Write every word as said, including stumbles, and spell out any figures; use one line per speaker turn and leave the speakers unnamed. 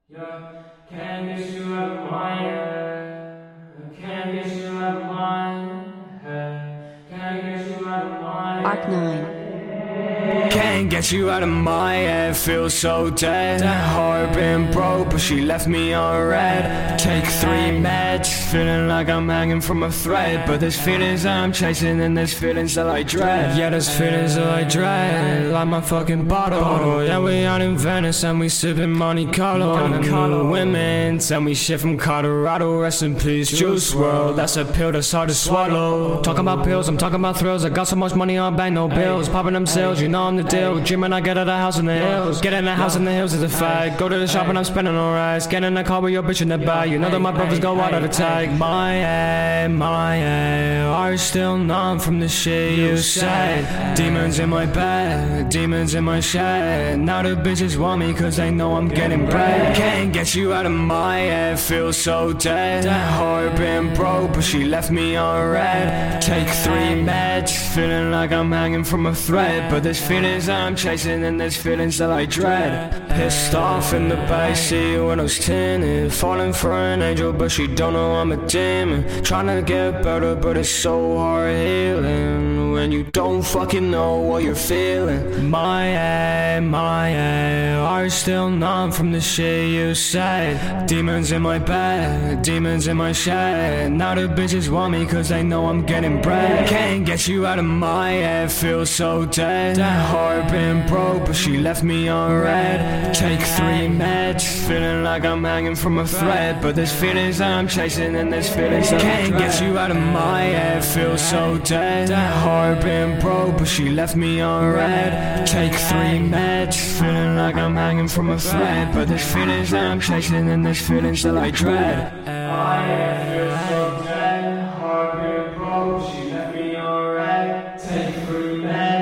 Yeah, can't get you out of my head. Can't get you out of my head. Can't get you out of my head.
Arc nine.
Can't get you out of my head, feel so dead. Heart been broke, but she left me on red. Take three meds, feeling like I'm hanging from a thread. But there's feelings I'm chasing, and there's feelings that I dread. Yeah, there's feelings that I dread, like my fucking bottle. Yeah, we out in Venice, and we sipping Monte Carlo. And the women tell me shit from Colorado. Rest in peace, Juice world. That's a pill that's hard to swallow. Talking about pills, I'm talking about thrills. I got so much money on bank, no bills. Popping them sales, you know I'm the deal. Dreaming I get out of the house in the hills. Get in the house in the hills is a fact. Go to the shop and I'm spending on rice. Get in the car with your bitch in the back. You know that my brothers go out of the tag. My head, my head, are you still numb from the shit you said? Demons in my bed, demons in my shed. Now the bitches want me cause they know I'm getting bread. Can't get you out of my head, feel so dead. Heart been broke but she left me on red. Take three meds, feeling like I'm hanging from a thread. But there's feelings I'm chasing and there's feelings that I dread. Pissed off in the backseat when I was tinted. Falling for an angel but she don't know I'm a demon. Trying to get better but it's so hard healing when you don't fucking know what you're feeling. My head, my head, are you still numb from the shit you said? Demons in my bed, demons in my shed. Now the bitches want me cause they know I'm getting bread. Can't get you out of my head, feel so dead. Heart been broke but she left me on red. Take three meds, feeling like I'm hanging from a thread. But there's feelings I'm chasing and there's feelings that can't get you out of my head, feel so dead. Heart been broke but she left me on red. Take three meds, feeling like I'm hanging from a thread. But there's feelings I'm chasing and there's feelings that I dread. My head feels so dead. Heart been broke, she left me on red. Take three meds.